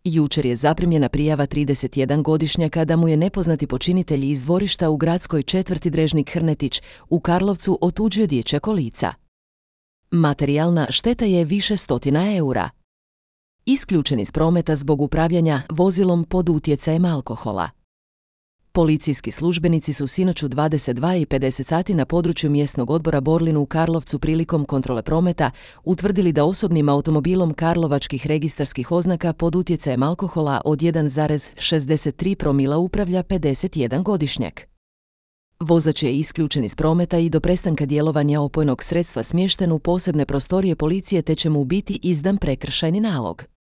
Jučer je zaprimljena prijava 31-godišnjaka da mu je nepoznati počinitelj iz dvorišta u gradskoj četvrti Drežnik Hrnetić u Karlovcu otuđio dječja kolica. Materijalna šteta je više stotina eura. Isključen iz prometa zbog upravljanja vozilom pod utjecajem alkohola. Policijski službenici su sinoć u 22:50 sati na području mjesnog odbora Borlin u Karlovcu prilikom kontrole prometa utvrdili da osobnim automobilom karlovačkih registarskih oznaka pod utjecajem alkohola od 1,63 promila upravlja 51-godišnjak. Vozač je isključen iz prometa i do prestanka djelovanja opojnog sredstva smješten u posebne prostorije policije te će mu biti izdan prekršajni nalog.